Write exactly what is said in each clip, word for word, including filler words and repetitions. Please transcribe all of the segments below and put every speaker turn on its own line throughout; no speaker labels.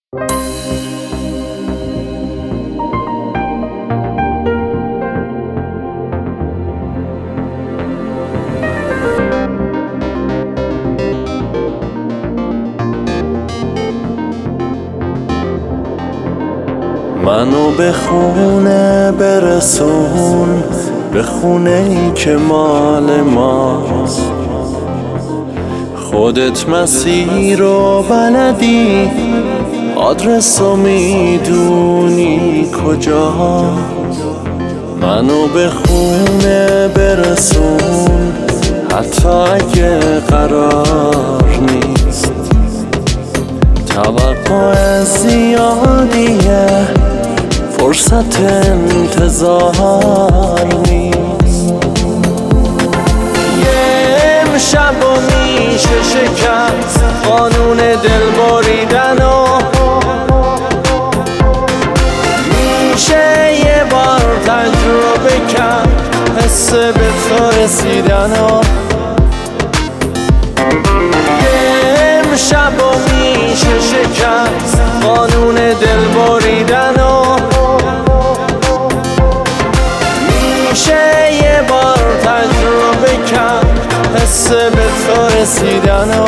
منو به خونه برسون، به خونه ای که مال ماست. خودت مسیر رو بلدی، آدرس رو میدونی کجاست. منو به خونه برسون، حتی اگه قرار نیست. توقع زیادیه، فرصت انتظار نیست. یه امشب و میشه شکست قانون دل بریدن و میشه یه بار تجربه کرد حس به تو رسیدن و یه امشب و میشه شکست قانون دل بریدن و میشه یه بار تجربه کرد حس به تو رسیدن و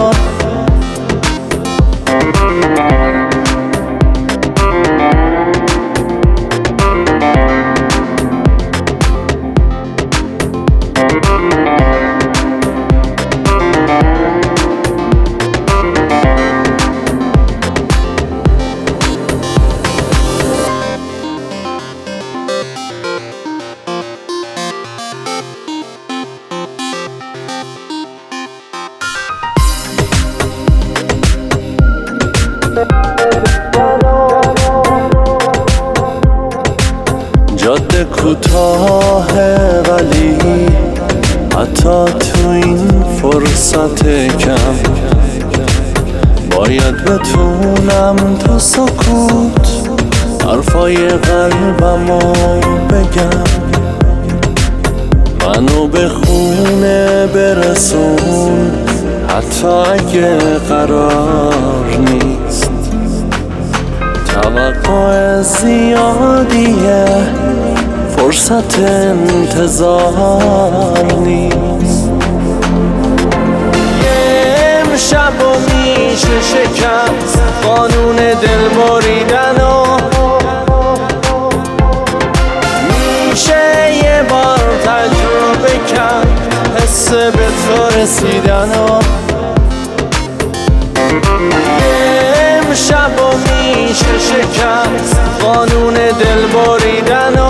جاده کوتاهه ولی حتی تو این فرصت کم باید بتونم تو سکوت حرفای قلبمو بگم. منو به خونه برسون حتی اگه قرار نیست. توقع زیادیه، فرصت انتظار نیست. یه امشب و میشه شکست قانون دل بریدن و میشه یه بار تجربه کرد حس به تو رسیدن و امشب و میشه شکست قانون دل بریدن و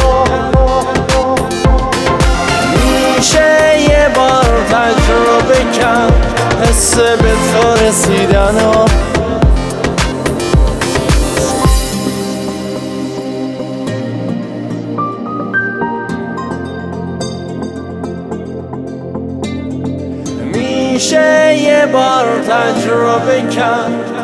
میشه یه بار تجربه کرد حس به تو رسیدن و میشه یه بار تجربه کرد